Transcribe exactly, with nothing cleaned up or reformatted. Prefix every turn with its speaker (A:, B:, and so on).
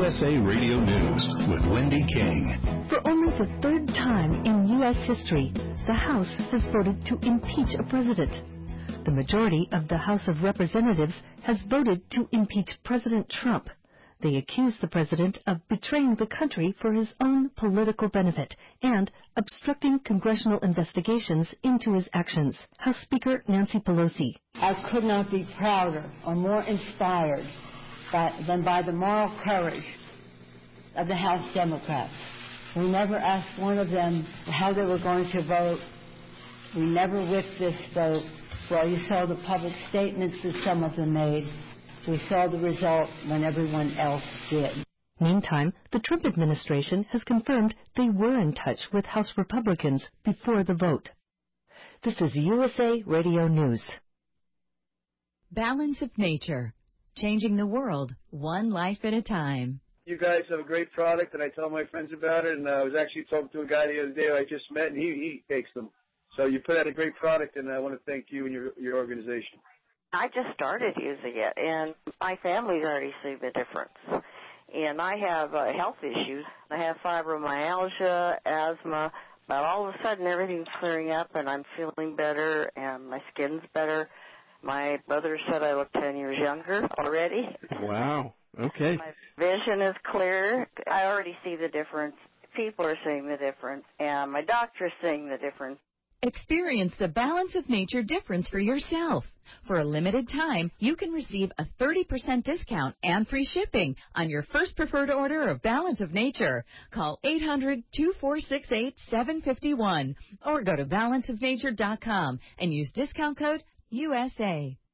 A: S A Radio News with Wendy King.
B: For only the third time in U S history, the House has voted to impeach a president. The majority of the House of Representatives has voted to impeach President Trump. They accuse the president of betraying the country for his own political benefit and obstructing congressional investigations into his actions. House Speaker Nancy Pelosi.
C: I could not be prouder or more inspired by, than by the moral courage of the House Democrats. We never asked one of them how they were going to vote. We never whipped this vote. Well, you saw the public statements that some of them made. We saw the result when everyone else did.
B: Meantime, the Trump administration has confirmed they were in touch with House Republicans before the vote. This is U S A Radio News.
D: Balance of Nature, changing the world one life at a time.
E: You guys have a great product, and I tell my friends about it, and I was actually talking to a guy the other day I just met, and he, he takes them. So you put out a great product, and I want to thank you and your, your organization.
F: I just started using it, and my family's already seen the difference. And I have uh, health issues. I have fibromyalgia, asthma, but all of a sudden everything's clearing up, and I'm feeling better, and my skin's better. My brother said I look ten years younger already.
G: Wow. Okay.
F: My vision is clear. I already see the difference. People are seeing the difference, and my doctor's seeing the difference.
D: Experience the Balance of Nature difference for yourself. For a limited time, you can receive a thirty percent discount and free shipping on your first preferred order of Balance of Nature. Call eight hundred, two four six eight, seven five one or go to balance of nature dot com and use discount code U S A.